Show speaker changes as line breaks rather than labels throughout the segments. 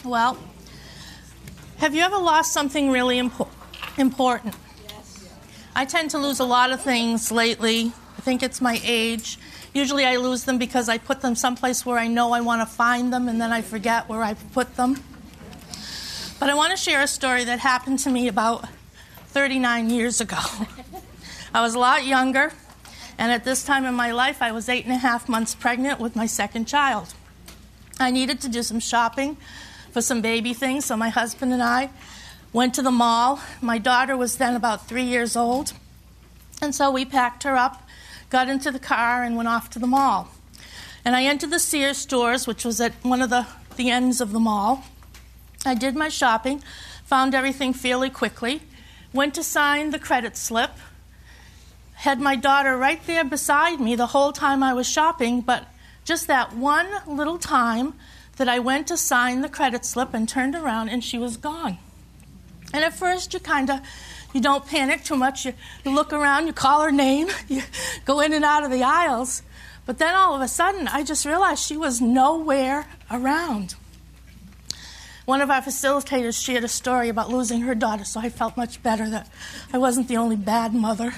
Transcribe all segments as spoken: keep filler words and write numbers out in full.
Well, have you ever lost something really impo- important?
Yes.
I tend to lose a lot of things lately. I think it's my age. Usually I lose them because I put them someplace where I know I want to find them, and then I forget where I put them. But I want to share a story that happened to me about thirty-nine years ago. I was a lot younger, and at this time in my life, I was eight and a half months pregnant with my second child. I needed to do some shopping for some baby things, so my husband and I went to the mall. My daughter was then about three years old, and so we packed her up, got into the car, and went off to the mall. And I entered the Sears stores, which was at one of the, the ends of the mall. I did my shopping, found everything fairly quickly, went to sign the credit slip, had my daughter right there beside me the whole time I was shopping, but just that one little time that I went to sign the credit slip and turned around and she was gone. And at first you kind of, you don't panic too much. You, you look around, you call her name, you go in and out of the aisles. But then all of a sudden I just realized she was nowhere around. One of our facilitators shared a story about losing her daughter, so I felt much better that I wasn't the only bad mother.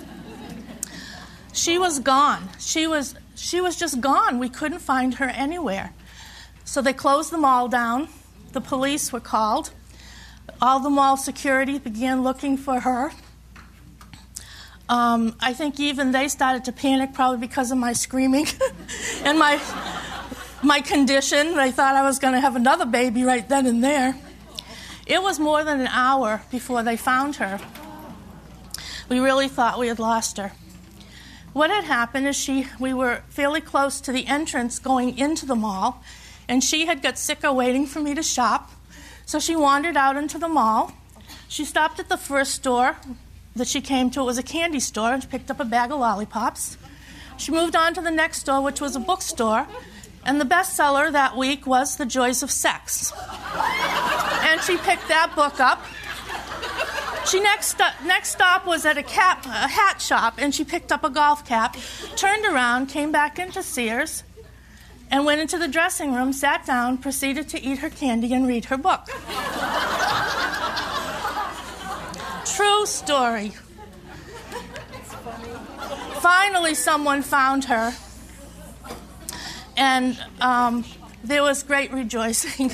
She was gone. She was she was just gone. We couldn't find her anywhere. So they closed the mall down. The police were called. All the mall security began looking for her. Um, I think even they started to panic, probably because of my screaming and my my condition. They thought I was going to have another baby right then and there. It was more than an hour before they found her. We really thought we had lost her. What had happened is she, we were fairly close to the entrance going into the mall, and she had got sick of waiting for me to shop. So she wandered out into the mall. She stopped at the first store that she came to. It was a candy store, and she picked up a bag of lollipops. She moved on to the next store, which was a bookstore, and the bestseller that week was The Joys of Sex. And she picked that book up. She next uh, next stop was at a cap a hat shop, and she picked up a golf cap, turned around, came back into Sears, and went into the dressing room, sat down, proceeded to eat her candy and read her book. True story. Finally, someone found her, and um, there was great rejoicing.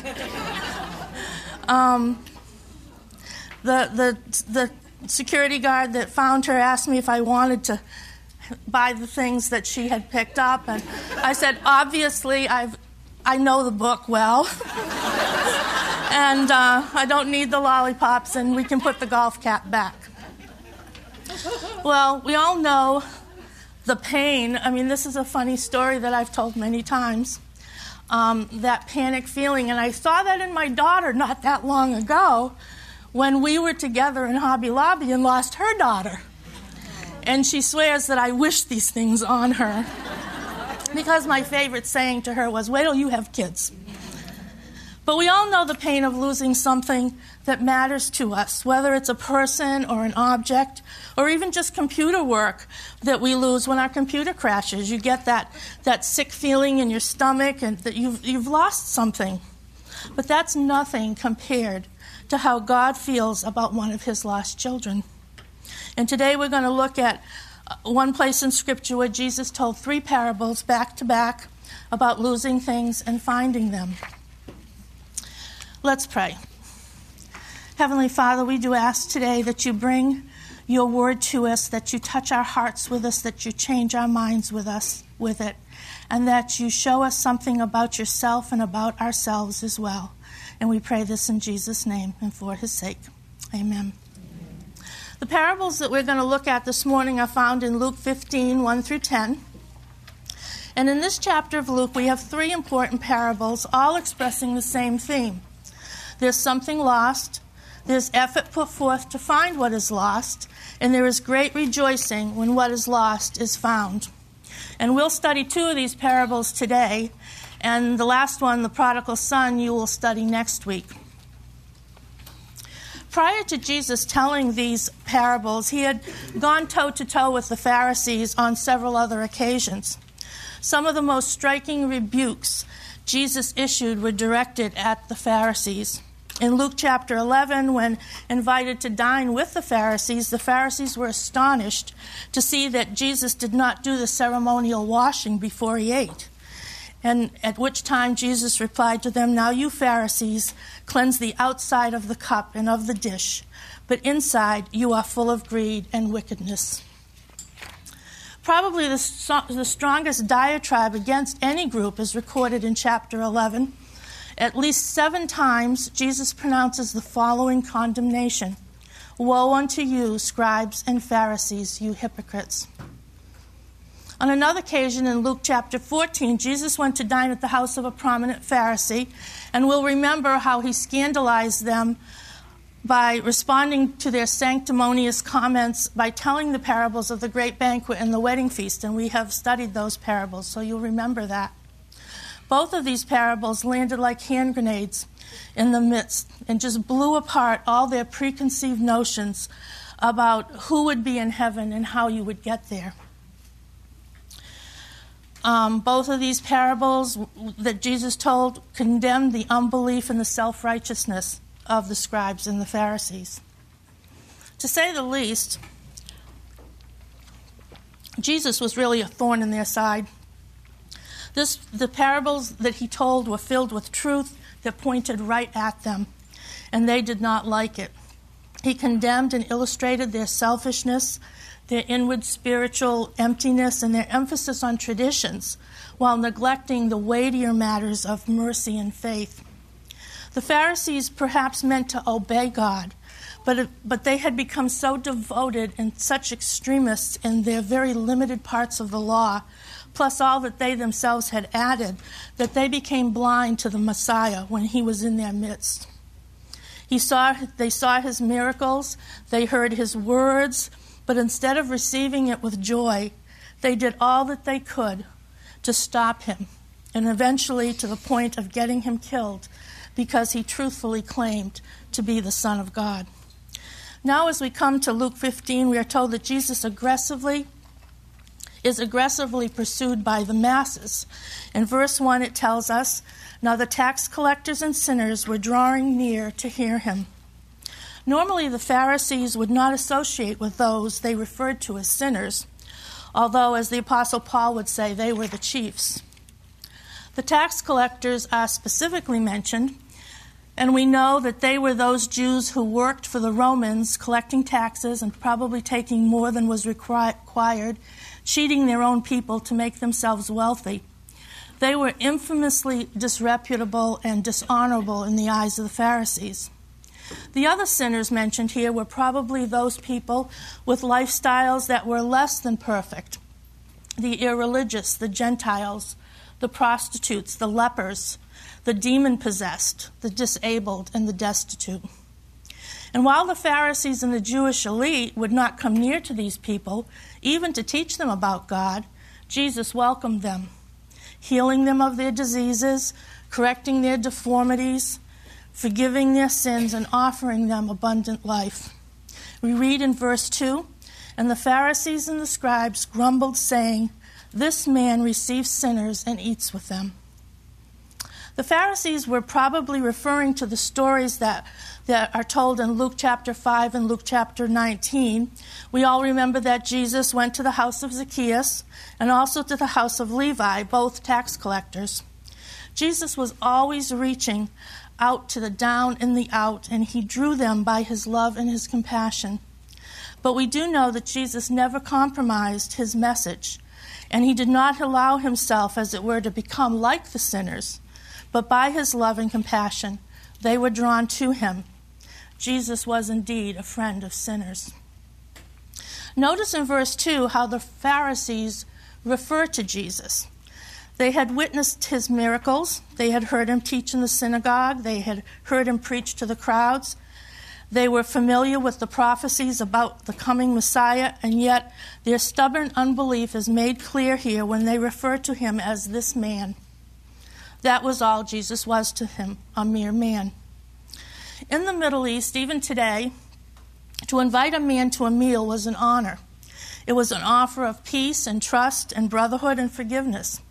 um, The, the the security guard that found her asked me if I wanted to buy the things that she had picked up, and I said, obviously, I've I know the book well, and uh, I don't need the lollipops, and we can put the golf cap back. Well, we all know the pain. I mean, this is a funny story that I've told many times, um, that panic feeling, and I saw that in my daughter not that long ago, when we were together in Hobby Lobby and lost her daughter. And she swears that I wish these things on her, because my favorite saying to her was, wait till you have kids. But we all know the pain of losing something that matters to us, whether it's a person or an object, or even just computer work that we lose when our computer crashes. You get that, that sick feeling in your stomach and that you've, you've lost something. But that's nothing compared to how God feels about one of his lost children. And today we're going to look at one place in Scripture where Jesus told three parables back to back about losing things and finding them. Let's pray. Heavenly Father, we do ask today that you bring your word to us, that you touch our hearts with us, that you change our minds with us with it, and that you show us something about yourself and about ourselves as well. And we pray this in Jesus' name and for his sake. Amen. The parables that we're going to look at this morning are found in Luke fifteen, one through ten. And in this chapter of Luke, we have three important parables, all expressing the same theme. There's something lost, there's effort put forth to find what is lost, and there is great rejoicing when what is lost is found. And we'll study two of these parables today, and the last one, the prodigal son, you will study next week. Prior to Jesus telling these parables, he had gone toe-to-toe with the Pharisees on several other occasions. Some of the most striking rebukes Jesus issued were directed at the Pharisees. In Luke chapter eleven, when invited to dine with the Pharisees, the Pharisees were astonished to see that Jesus did not do the ceremonial washing before he ate. And at which time Jesus replied to them, "Now you Pharisees cleanse the outside of the cup and of the dish, but inside you are full of greed and wickedness." Probably the, the strongest diatribe against any group is recorded in chapter eleven. At least seven times, Jesus pronounces the following condemnation: "Woe unto you, scribes and Pharisees, you hypocrites." On another occasion, in Luke chapter fourteen, Jesus went to dine at the house of a prominent Pharisee, and we'll remember how he scandalized them by responding to their sanctimonious comments by telling the parables of the great banquet and the wedding feast, and we have studied those parables, so you'll remember that. Both of these parables landed like hand grenades in the midst and just blew apart all their preconceived notions about who would be in heaven and how you would get there. Um, both of these parables that Jesus told condemned the unbelief and the self-righteousness of the scribes and the Pharisees. To say the least, Jesus was really a thorn in their side. This, the parables that he told were filled with truth that pointed right at them, and they did not like it. He condemned and illustrated their selfishness, their inward spiritual emptiness, and their emphasis on traditions, while neglecting the weightier matters of mercy and faith. The Pharisees perhaps meant to obey God, but, it, but they had become so devoted and such extremists in their very limited parts of the law, plus all that they themselves had added, that they became blind to the Messiah when he was in their midst. He saw, they saw his miracles, they heard his words, but instead of receiving it with joy, they did all that they could to stop him, and eventually to the point of getting him killed, because he truthfully claimed to be the Son of God. Now as we come to Luke fifteen, we are told that Jesus aggressively is aggressively pursued by the masses. In verse one it tells us, "Now the tax collectors and sinners were drawing near to hear him." Normally the Pharisees would not associate with those they referred to as sinners, although, as the Apostle Paul would say, they were the chiefs. The tax collectors are specifically mentioned, and we know that they were those Jews who worked for the Romans, collecting taxes and probably taking more than was required, cheating their own people to make themselves wealthy. They were infamously disreputable and dishonorable in the eyes of the Pharisees. The other sinners mentioned here were probably those people with lifestyles that were less than perfect: the irreligious, the Gentiles, the prostitutes, the lepers, the demon-possessed, the disabled, and the destitute. And while the Pharisees and the Jewish elite would not come near to these people, even to teach them about God, Jesus welcomed them, healing them of their diseases, correcting their deformities, forgiving their sins, and offering them abundant life. We read in verse two, "And the Pharisees and the scribes grumbled, saying, 'This man receives sinners and eats with them.'" The Pharisees were probably referring to the stories that, that are told in Luke chapter five and Luke chapter nineteen. We all remember that Jesus went to the house of Zacchaeus and also to the house of Levi, both tax collectors. Jesus was always reaching out to the down and the out, and he drew them by his love and his compassion. But we do know that Jesus never compromised his message, and he did not allow himself, as it were, to become like the sinners. But by his love and compassion, they were drawn to him. Jesus was indeed a friend of sinners. Notice in verse two how the Pharisees refer to Jesus. They had witnessed his miracles. They had heard him teach in the synagogue. They had heard him preach to the crowds. They were familiar with the prophecies about the coming Messiah, and yet their stubborn unbelief is made clear here when they refer to him as this man. That was all Jesus was to him, a mere man. In the Middle East, even today, to invite a man to a meal was an honor. It was an offer of peace and trust and brotherhood and forgiveness.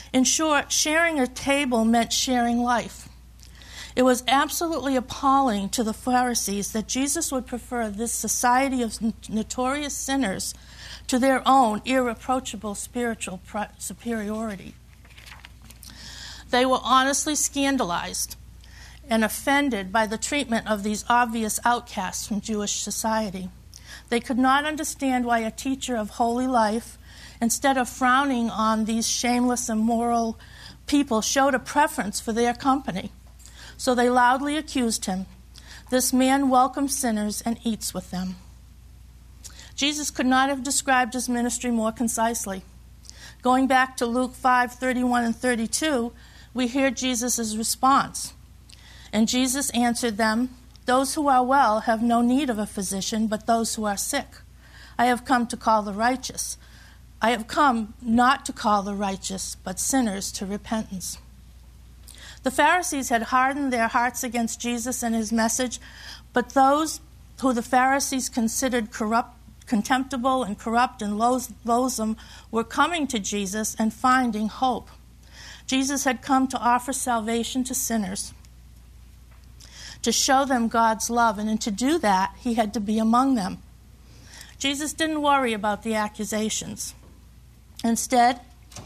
In short, sharing a table meant sharing life. It was absolutely appalling to the Pharisees that Jesus would prefer this society of notorious sinners to their own irreproachable spiritual superiority. They were honestly scandalized and offended by the treatment of these obvious outcasts from Jewish society. They could not understand why a teacher of holy life, instead of frowning on these shameless, immoral people, showed a preference for their company. So they loudly accused him. This man welcomes sinners and eats with them. Jesus could not have described his ministry more concisely. Going back to Luke five, thirty-one and thirty-two, we hear Jesus' response. And Jesus answered them, "Those who are well have no need of a physician, but those who are sick. I have come to call the righteous. I have come not to call the righteous, but sinners to repentance." The Pharisees had hardened their hearts against Jesus and his message, but those who the Pharisees considered corrupt, contemptible and corrupt and loathsome were coming to Jesus and finding hope. Jesus had come to offer salvation to sinners, to show them God's love, and to do that, he had to be among them. Jesus didn't worry about the accusations. Instead,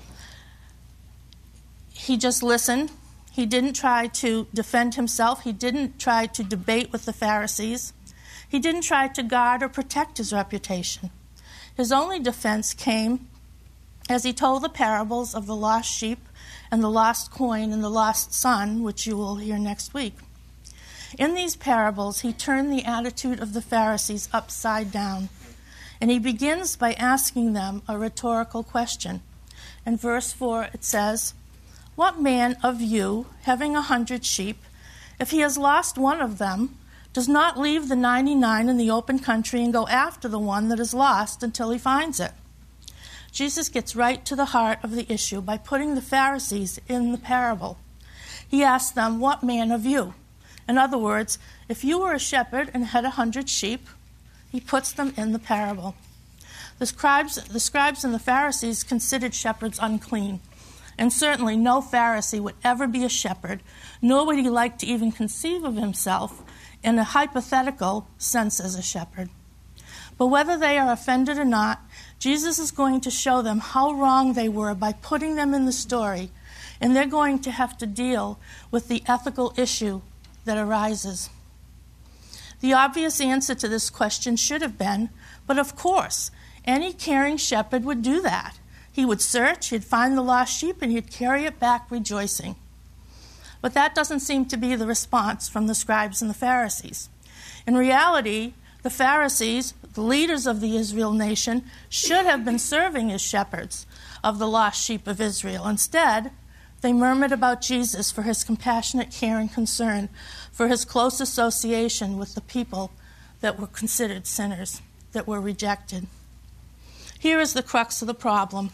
he just listened. He didn't try to defend himself. He didn't try to debate with the Pharisees. He didn't try to guard or protect his reputation. His only defense came as he told the parables of the lost sheep and the lost coin and the lost son, which you will hear next week. In these parables, he turned the attitude of the Pharisees upside down, and he begins by asking them a rhetorical question. In verse four, it says, "What man of you, having a hundred sheep, if he has lost one of them, does not leave the ninety-nine in the open country and go after the one that is lost until he finds it?" Jesus gets right to the heart of the issue by putting the Pharisees in the parable. He asks them, "What man of you?" In other words, if you were a shepherd and had a hundred sheep, he puts them in the parable. The scribes, the scribes and the Pharisees considered shepherds unclean. And certainly no Pharisee would ever be a shepherd, nor would he like to even conceive of himself in a hypothetical sense as a shepherd. But whether they are offended or not, Jesus is going to show them how wrong they were by putting them in the story, and they're going to have to deal with the ethical issue that arises. The obvious answer to this question should have been, but of course, any caring shepherd would do that. He would search, he'd find the lost sheep, and he'd carry it back rejoicing. But that doesn't seem to be the response from the scribes and the Pharisees. In reality, the Pharisees, the leaders of the Israel nation, should have been serving as shepherds of the lost sheep of Israel. Instead, they murmured about Jesus for his compassionate care and concern, for his close association with the people that were considered sinners, that were rejected. Here is the crux of the problem.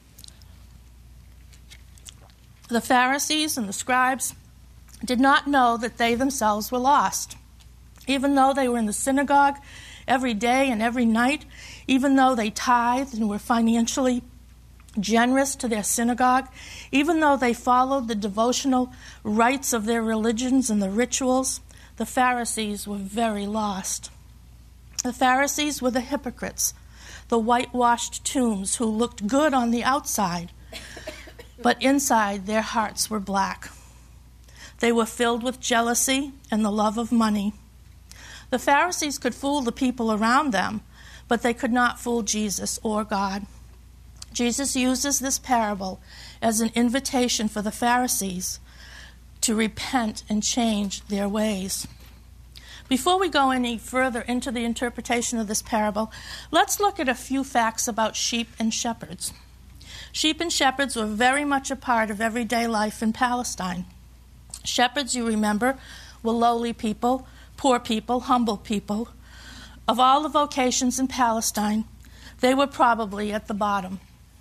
The Pharisees and the scribes did not know that they themselves were lost. Even though they were in the synagogue every day and every night, even though they tithed and were financially generous to their synagogue, even though they followed the devotional rites of their religions and the rituals, the Pharisees were very lost. The Pharisees were the hypocrites, the whitewashed tombs who looked good on the outside, but inside their hearts were black. They were filled with jealousy and the love of money. The Pharisees could fool the people around them, but they could not fool Jesus or God. Jesus uses this parable as an invitation for the Pharisees to repent and change their ways. Before we go any further into the interpretation of this parable, let's look at a few facts about sheep and shepherds. Sheep and shepherds were very much a part of everyday life in Palestine. Shepherds, you remember, were lowly people, poor people, humble people. Of all the vocations in Palestine, they were probably at the bottom.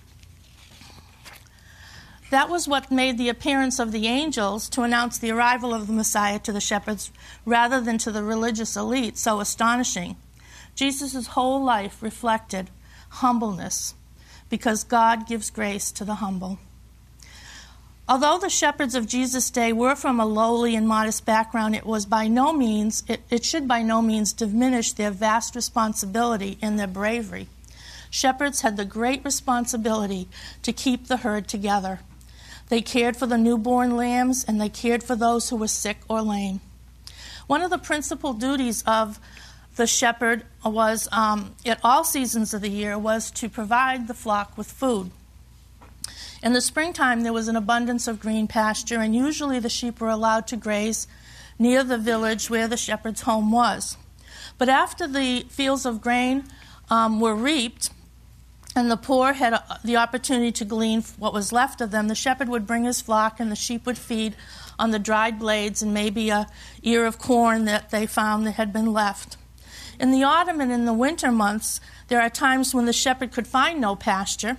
That was what made the appearance of the angels to announce the arrival of the Messiah to the shepherds rather than to the religious elite so astonishing. Jesus' whole life reflected humbleness because God gives grace to the humble. Although the shepherds of Jesus' day were from a lowly and modest background, it was by no means, it, it should by no means diminish their vast responsibility and their bravery. Shepherds had the great responsibility to keep the herd together. They cared for the newborn lambs, and they cared for those who were sick or lame. One of the principal duties of the shepherd was, um, at all seasons of the year, was to provide the flock with food. In the springtime, there was an abundance of green pasture, and usually the sheep were allowed to graze near the village where the shepherd's home was. But after the fields of grain um, were reaped, and the poor had a, the opportunity to glean what was left of them, the shepherd would bring his flock, and the sheep would feed on the dried blades and maybe a ear of corn that they found that had been left. In the autumn and in the winter months, there are times when the shepherd could find no pasture,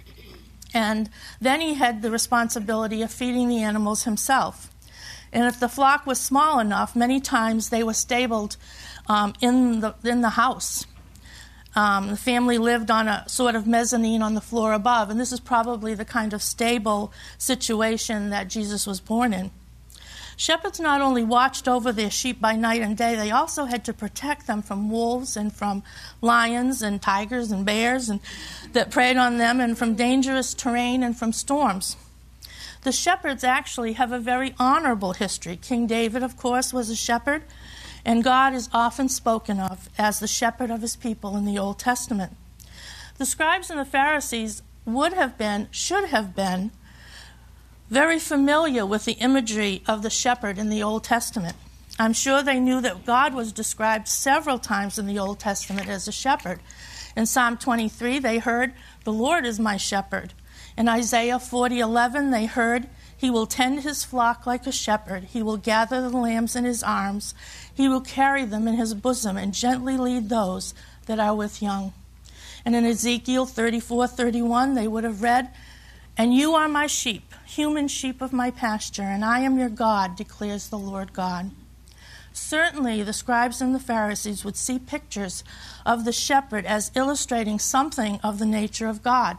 and then he had the responsibility of feeding the animals himself. And if the flock was small enough, many times they were stabled um, in the in the house. Um, the family lived on a sort of mezzanine on the floor above, and this is probably the kind of stable situation that Jesus was born in. Shepherds not only watched over their sheep by night and day, they also had to protect them from wolves and from lions and tigers and bears and that preyed on them, and from dangerous terrain and from storms. The shepherds actually have a very honorable history. King David, of course, was a shepherd, and God is often spoken of as the shepherd of his people in the Old Testament. The scribes and the Pharisees would have been, should have been, very familiar with the imagery of the shepherd in the Old Testament. I'm sure they knew that God was described several times in the Old Testament as a shepherd. In Psalm twenty-three, they heard, "The Lord is my shepherd." In Isaiah forty eleven, they heard, "He will tend his flock like a shepherd. He will gather the lambs in his arms. He will carry them in his bosom and gently lead those that are with young." And in Ezekiel thirty-four thirty-one, they would have read, "And you are my sheep, human sheep of my pasture, and I am your God, declares the Lord God." Certainly, the scribes and the Pharisees would see pictures of the shepherd as illustrating something of the nature of God.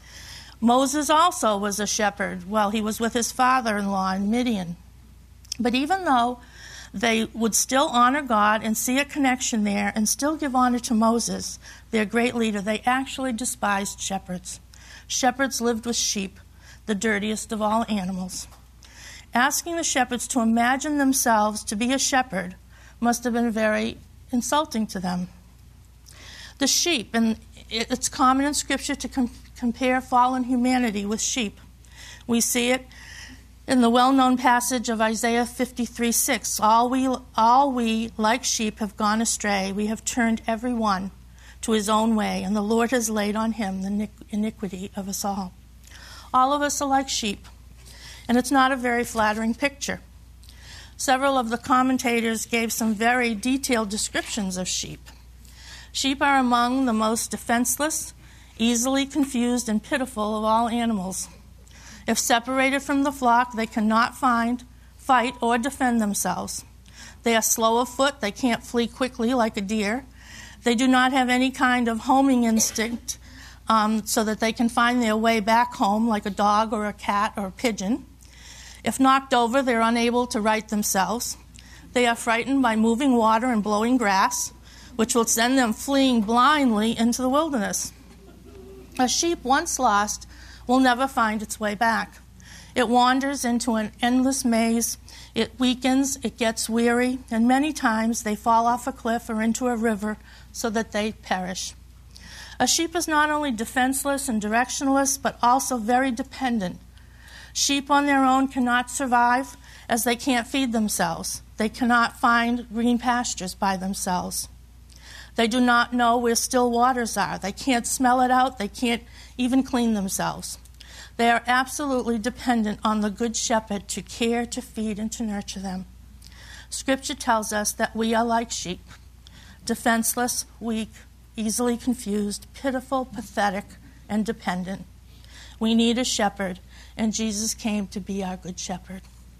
Moses also was a shepherd while he was with his father-in-law in Midian. But even though they would still honor God and see a connection there and still give honor to Moses, their great leader, they actually despised shepherds. Shepherds lived with sheep, the dirtiest of all animals. Asking the shepherds to imagine themselves to be a shepherd must have been very insulting to them. The sheep, and it's common in Scripture to com- compare fallen humanity with sheep. We see it in the well-known passage of Isaiah fifty-three six. All we, all we, like sheep, have gone astray. We have turned every one to his own way, and the Lord has laid on him the iniquity of us all. All of us are like sheep, and it's not a very flattering picture. Several of the commentators gave some very detailed descriptions of sheep. Sheep are among the most defenseless, easily confused, and pitiful of all animals. If separated from the flock, they cannot find, fight, or defend themselves. They are slow of foot. They can't flee quickly like a deer. They do not have any kind of homing instinct um, so that they can find their way back home like a dog or a cat or a pigeon. If knocked over, they're unable to right themselves. They are frightened by moving water and blowing grass, which will send them fleeing blindly into the wilderness. A sheep once lost will never find its way back. It wanders into an endless maze. It weakens, it gets weary, and many times they fall off a cliff or into a river so that they perish. A sheep is not only defenseless and directionless, but also very dependent. Sheep on their own cannot survive, as they can't feed themselves. They cannot find green pastures by themselves. They do not know where still waters are. They can't smell it out. They can't even clean themselves. They are absolutely dependent on the Good Shepherd to care, to feed, and to nurture them. Scripture tells us that we are like sheep, defenseless, weak, easily confused, pitiful, pathetic, and dependent. We need a shepherd, and Jesus came to be our Good Shepherd.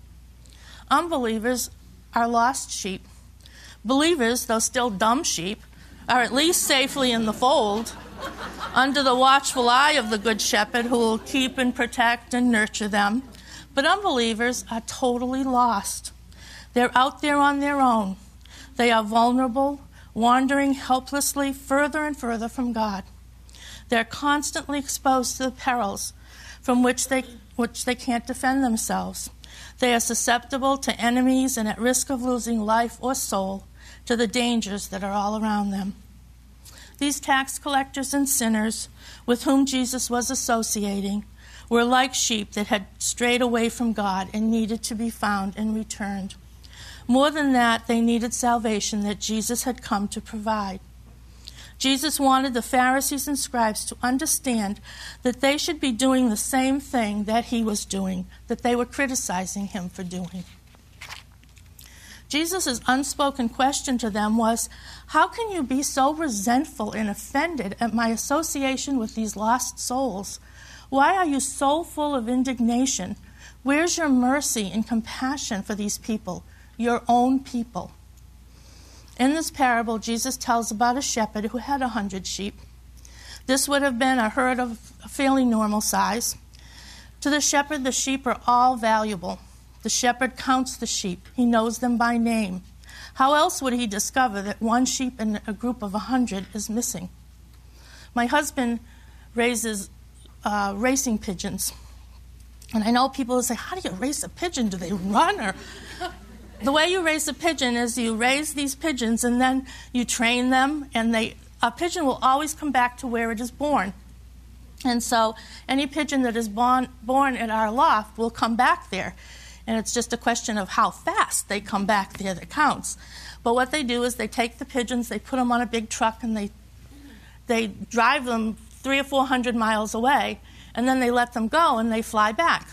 Unbelievers are lost sheep. Believers, though still dumb sheep, are at least safely in the fold, under the watchful eye of the Good Shepherd, who will keep and protect and nurture them. But unbelievers are totally lost. They're out there on their own. They are vulnerable, wandering helplessly further and further from God. They're constantly exposed to the perils from which they, which they can't defend themselves. They are susceptible to enemies and at risk of losing life or soul to the dangers that are all around them. These tax collectors and sinners with whom Jesus was associating were like sheep that had strayed away from God and needed to be found and returned. More than that, they needed salvation that Jesus had come to provide. Jesus wanted the Pharisees and scribes to understand that they should be doing the same thing that he was doing, that they were criticizing him for doing. Jesus' unspoken question to them was, how can you be so resentful and offended at my association with these lost souls? Why are you so full of indignation? Where's your mercy and compassion for these people, your own people? In this parable, Jesus tells about a shepherd who had a hundred sheep. This would have been a herd of a fairly normal size. To the shepherd, the sheep are all valuable. The shepherd counts the sheep. He knows them by name. How else would he discover that one sheep in a group of a hundred is missing? My husband raises uh, racing pigeons. And I know people will say, how do you raise a pigeon? Do they run? Or the way you raise a pigeon is you raise these pigeons and then you train them, and they a pigeon will always come back to where it is born. And so any pigeon that is born, born at our loft will come back there. And it's just a question of how fast they come back there that counts. But what they do is they take the pigeons, they put them on a big truck, and they they drive them three or four hundred miles away, and then they let them go and they fly back.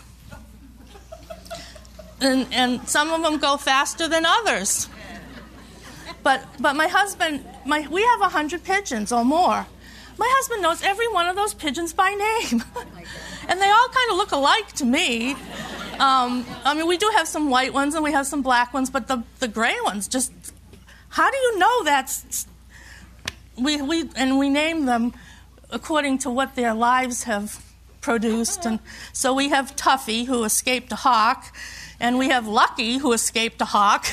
And, and some of them go faster than others. But but my husband, my we have a hundred pigeons or more. My husband knows every one of those pigeons by name. And they all kind of look alike to me. Um, I mean, we do have some white ones and we have some black ones, but the, the gray ones just, how do you know that's, we, we, and we name them according to what their lives have produced. And so we have Tuffy, who escaped a hawk, and we have Lucky, who escaped a hawk.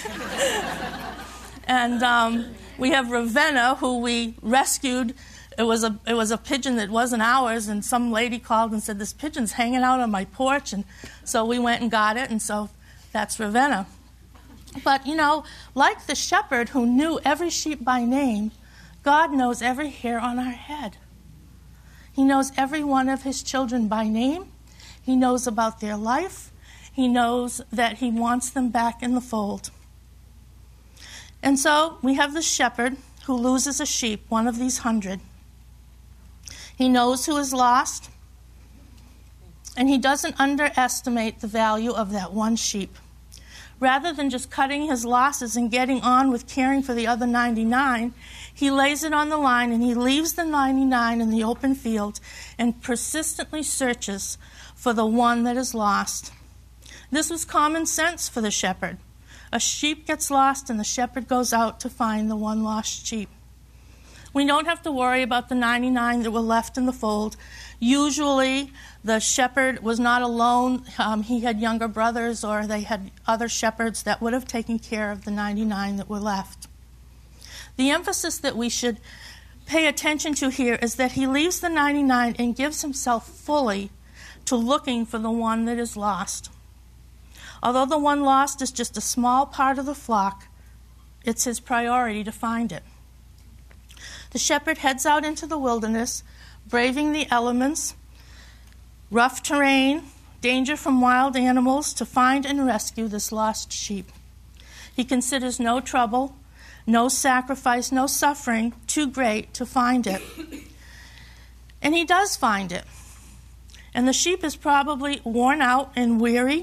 And um, we have Ravenna, who we rescued. It was a it was a pigeon that wasn't ours, and some lady called and said, this pigeon's hanging out on my porch, and so we went and got it, and so that's Ravenna. But, you know, like the shepherd who knew every sheep by name, God knows every hair on our head. He knows every one of his children by name. He knows about their life. He knows that he wants them back in the fold. And so we have the shepherd who loses a sheep, one of these hundred. He knows who is lost, and he doesn't underestimate the value of that one sheep. Rather than just cutting his losses and getting on with caring for the other ninety-nine, he lays it on the line and he leaves the ninety-nine in the open field and persistently searches for the one that is lost. This was common sense for the shepherd. A sheep gets lost and the shepherd goes out to find the one lost sheep. We don't have to worry about the ninety-nine that were left in the fold. Usually, the shepherd was not alone. Um, he had younger brothers, or they had other shepherds that would have taken care of the ninety-nine that were left. The emphasis that we should pay attention to here is that he leaves the ninety-nine and gives himself fully to looking for the one that is lost. Although the one lost is just a small part of the flock, it's his priority to find it. The shepherd heads out into the wilderness, braving the elements, rough terrain, danger from wild animals, to find and rescue this lost sheep. He considers no trouble, no sacrifice, no suffering too great to find it. And he does find it. And the sheep is probably worn out and weary.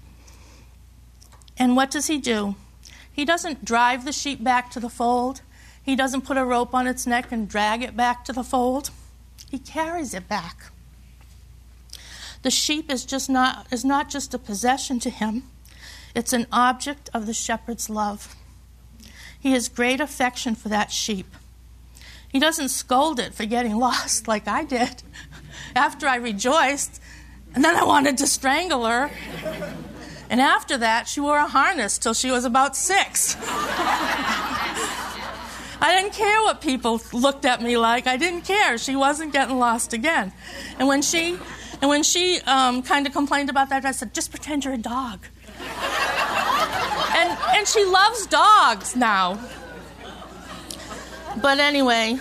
And what does he do? He doesn't drive the sheep back to the fold. He doesn't put a rope on its neck and drag it back to the fold. He carries it back. The sheep is just not is not just a possession to him. It's an object of the shepherd's love. He has great affection for that sheep. He doesn't scold it for getting lost like I did. After I rejoiced, And then I wanted to strangle her. And after that, she wore a harness till she was about six. I didn't care what people looked at me like. I didn't care. She wasn't getting lost again. And when she, and when she um, kind of complained about that, I said, just pretend you're a dog. and, and she loves dogs now. But anyway,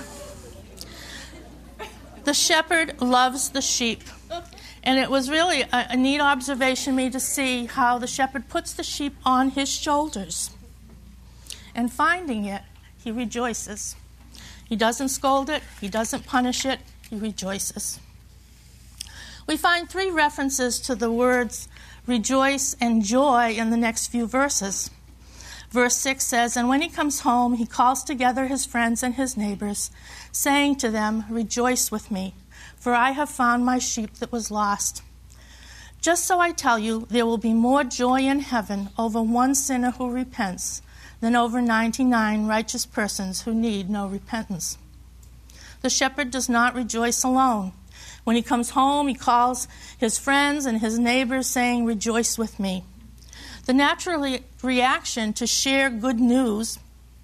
the shepherd loves the sheep. And it was really a, a neat observation to me to see how the shepherd puts the sheep on his shoulders. And finding it, he rejoices. He doesn't scold it. He doesn't punish it. He rejoices. We find three references to the words rejoice and joy in the next few verses. Verse six says, and when he comes home, he calls together his friends and his neighbors, saying to them, rejoice with me, for I have found my sheep that was lost. Just so I tell you, there will be more joy in heaven over one sinner who repents than over ninety-nine righteous persons who need no repentance. The shepherd does not rejoice alone. When he comes home, he calls his friends and his neighbors, saying, rejoice with me. The natural re- reaction to share good news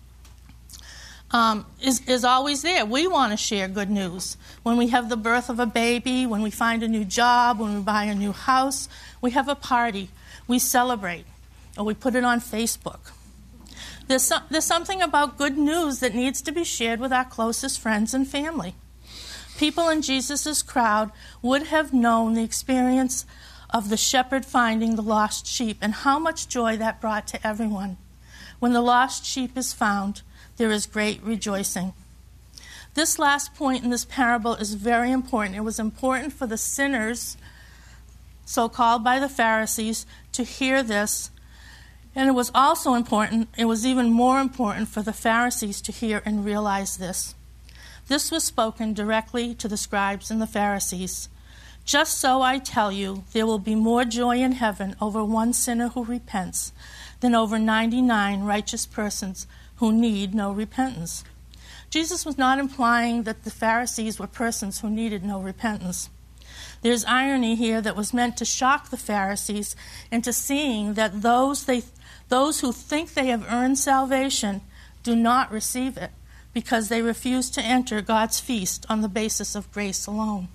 um, is, is always there. We want to share good news. When we have the birth of a baby, when we find a new job, when we buy a new house, we have a party. We celebrate, or we put it on Facebook. There's, some, there's something about good news that needs to be shared with our closest friends and family. People in Jesus' crowd would have known the experience of the shepherd finding the lost sheep and how much joy that brought to everyone. When the lost sheep is found, there is great rejoicing. This last point in this parable is very important. It was important for the sinners, so-called by the Pharisees, to hear this. And it was also important, it was even more important for the Pharisees to hear and realize this. This was spoken directly to the scribes and the Pharisees. Just so I tell you, there will be more joy in heaven over one sinner who repents than over ninety-nine righteous persons who need no repentance. Jesus was not implying that the Pharisees were persons who needed no repentance. There's irony here that was meant to shock the Pharisees into seeing that those they, those who think they have earned salvation do not receive it because they refuse to enter God's feast on the basis of grace alone.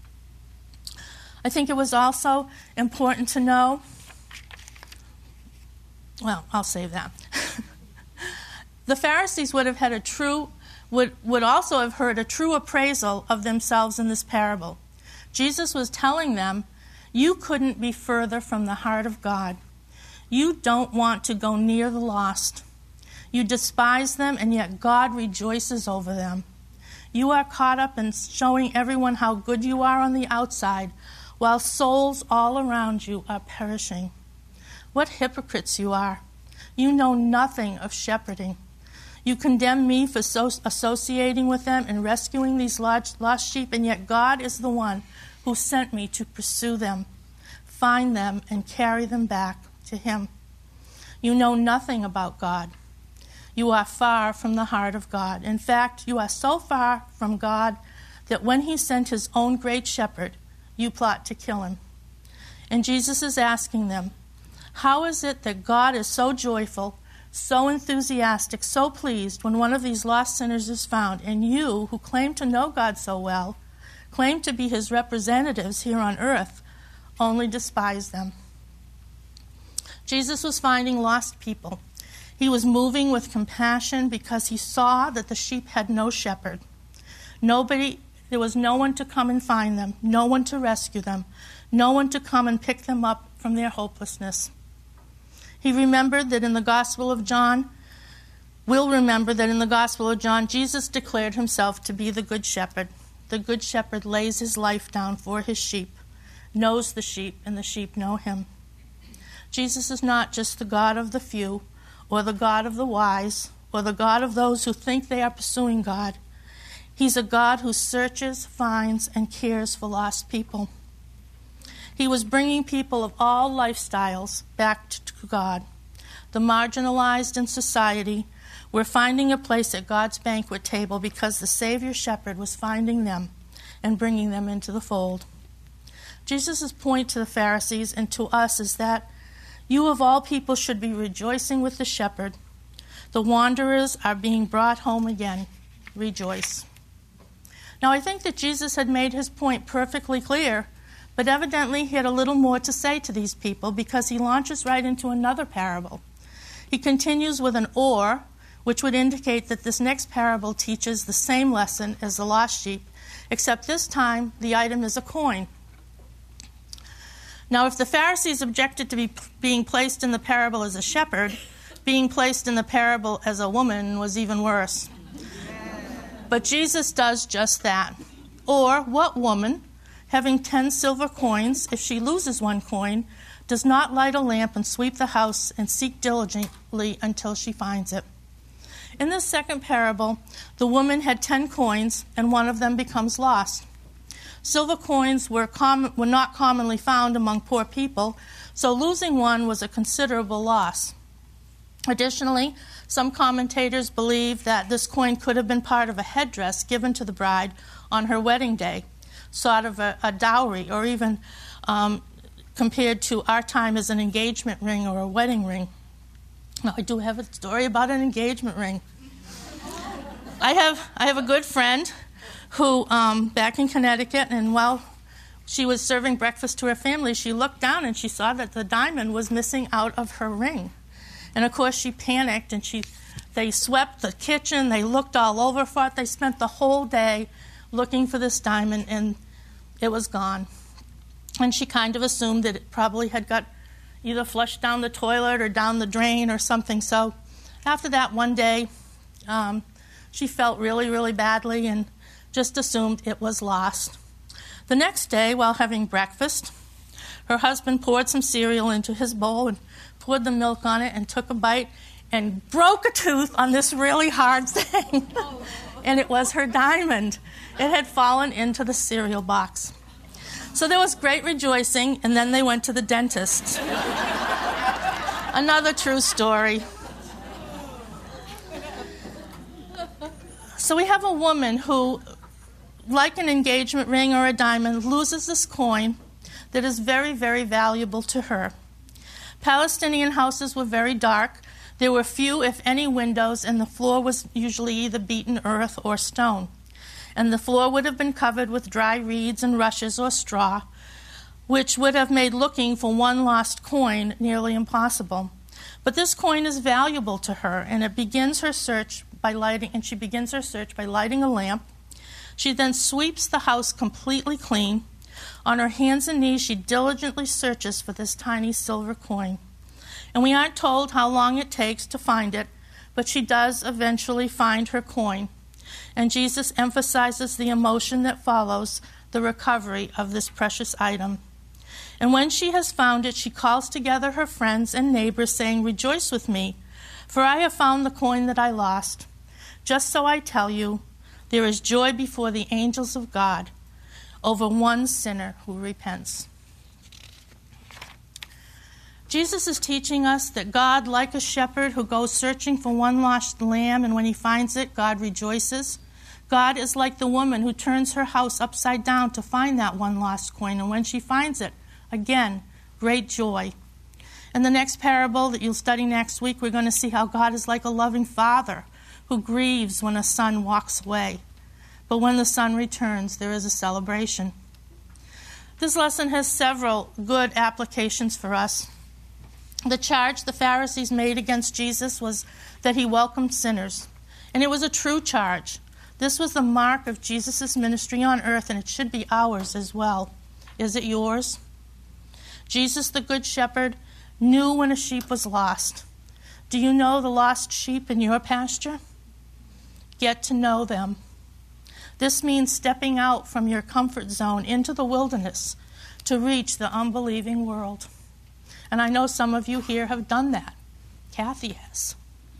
I think it was also important to know, well, I'll save that. The Pharisees would have had a true, would, would also have heard a true appraisal of themselves in this parable. Jesus was telling them, you couldn't be further from the heart of God. You don't want to go near the lost. You despise them, and yet God rejoices over them. You are caught up in showing everyone how good you are on the outside, while souls all around you are perishing. What hypocrites you are. You know nothing of shepherding. You condemn me for so associating with them and rescuing these lost sheep, and yet God is the one who sent me to pursue them, find them, and carry them back to him. You know nothing about God. You are far from the heart of God. In fact, you are so far from God that when he sent his own great shepherd, you plot to kill him. And Jesus is asking them, how is it that God is so joyful, so enthusiastic, so pleased when one of these lost sinners is found, and you, who claim to know God so well, claim to be his representatives here on earth, only despise them? Jesus was finding lost people. He was moving with compassion because he saw that the sheep had no shepherd. Nobody There was no one to come and find them, no one to rescue them, no one to come and pick them up from their hopelessness. He remembered that in the Gospel of John, will remember that in the Gospel of John, Jesus declared himself to be the Good Shepherd. The Good Shepherd lays his life down for his sheep, knows the sheep, and the sheep know him. Jesus is not just the God of the few, or the God of the wise, or the God of those who think they are pursuing God. He's a God who searches, finds, and cares for lost people. He was bringing people of all lifestyles back to God. The marginalized in society were finding a place at God's banquet table because the Savior Shepherd was finding them and bringing them into the fold. Jesus' point to the Pharisees and to us is that you of all people should be rejoicing with the shepherd. The wanderers are being brought home again. Rejoice. Now, I think that Jesus had made his point perfectly clear, but evidently he had a little more to say to these people because he launches right into another parable. He continues with an or, which would indicate that this next parable teaches the same lesson as the lost sheep, except this time the item is a coin. Now, if the Pharisees objected to be being placed in the parable as a shepherd, being placed in the parable as a woman was even worse. But Jesus does just that. Or, what woman, having ten silver coins, if she loses one coin, does not light a lamp and sweep the house and seek diligently until she finds it? In this second parable, the woman had ten coins, and one of them becomes lost. Silver coins were, com- were not commonly found among poor people, so losing one was a considerable loss. Additionally, some commentators believe that this coin could have been part of a headdress given to the bride on her wedding day, sort of a, a dowry, or even um, compared to our time as an engagement ring or a wedding ring. Now, I do have a story about an engagement ring. I have I have a good friend who, um, back in Connecticut, and while she was serving breakfast to her family, she looked down and she saw that the diamond was missing out of her ring. And of course, she panicked, and she they swept the kitchen, they looked all over for it, they spent the whole day looking for this diamond, and it was gone. And she kind of assumed that it probably had got either flushed down the toilet or down the drain or something. So after that one day, um, she felt really, really badly and just assumed it was lost. The next day, while having breakfast, her husband poured some cereal into his bowl and poured the milk on it and took a bite and broke a tooth on this really hard thing. And it was her diamond. It had fallen into the cereal box. So there was great rejoicing, and then they went to the dentist. Another true story. So we have a woman who, like an engagement ring or a diamond, loses this coin that is very, very valuable to her. Palestinian houses were very dark. There were few, if any, windows, and the floor was usually either beaten earth or stone. And the floor would have been covered with dry reeds and rushes or straw, which would have made looking for one lost coin nearly impossible. But this coin is valuable to her, and it begins her search by lighting, and she begins her search by lighting a lamp. She then sweeps the house completely clean. On her hands and knees, she diligently searches for this tiny silver coin. And we aren't told how long it takes to find it, but she does eventually find her coin. And Jesus emphasizes the emotion that follows the recovery of this precious item. And when she has found it, she calls together her friends and neighbors, saying, "Rejoice with me, for I have found the coin that I lost. Just so I tell you, there is joy before the angels of God over one sinner who repents." Jesus is teaching us that God, like a shepherd who goes searching for one lost lamb, and when he finds it, God rejoices. God is like the woman who turns her house upside down to find that one lost coin, and when she finds it, again, great joy. In the next parable that you'll study next week, we're going to see how God is like a loving father who grieves when a son walks away. But when the son returns, there is a celebration. This lesson has several good applications for us. The charge the Pharisees made against Jesus was that he welcomed sinners. And it was a true charge. This was the mark of Jesus' ministry on earth, and it should be ours as well. Is it yours? Jesus, the Good Shepherd, knew when a sheep was lost. Do you know the lost sheep in your pasture? Get to know them. This means stepping out from your comfort zone into the wilderness to reach the unbelieving world. And I know some of you here have done that. Kathy has.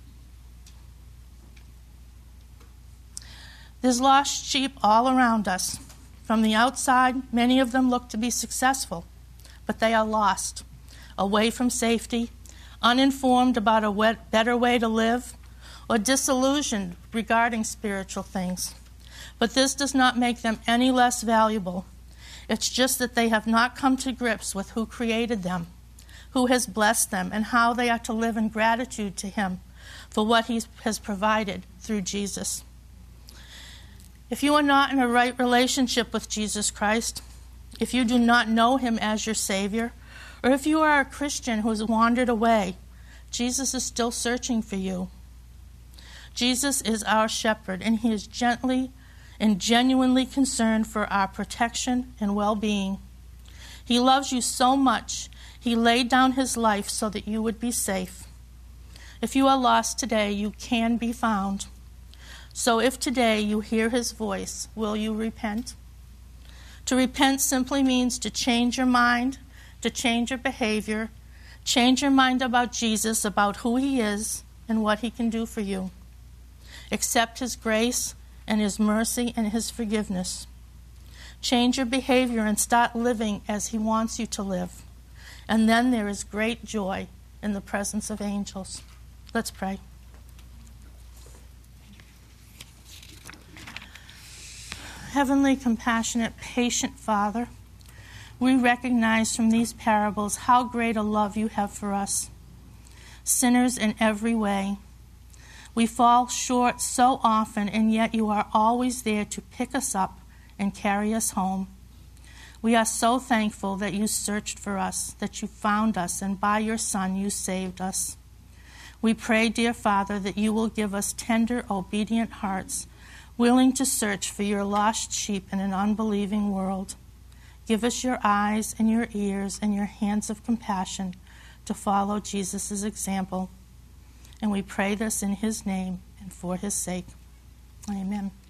There's lost sheep all around us. From the outside, many of them look to be successful, but they are lost, away from safety, uninformed about a better way to live, or disillusioned regarding spiritual things. But this does not make them any less valuable. It's just that they have not come to grips with who created them, who has blessed them, and how they are to live in gratitude to him for what he has provided through Jesus. If you are not in a right relationship with Jesus Christ, if you do not know him as your Savior, or if you are a Christian who has wandered away, Jesus is still searching for you. Jesus is our shepherd, and he is gently and genuinely concerned for our protection and well-being. He loves you so much, he laid down his life so that you would be safe. If you are lost today, you can be found. So if today you hear his voice, will you repent? To repent simply means to change your mind, to change your behavior, change your mind about Jesus, about who he is and what he can do for you. Accept his grace and his mercy and his forgiveness. Change your behavior and start living as he wants you to live. And then there is great joy in the presence of angels. Let's pray. Heavenly, compassionate, patient Father, we recognize from these parables how great a love you have for us, sinners in every way. We fall short so often, and yet you are always there to pick us up and carry us home. We are so thankful that you searched for us, that you found us, and by your Son you saved us. We pray, dear Father, that you will give us tender, obedient hearts, willing to search for your lost sheep in an unbelieving world. Give us your eyes and your ears and your hands of compassion to follow Jesus' example. And we pray this in his name and for his sake. Amen.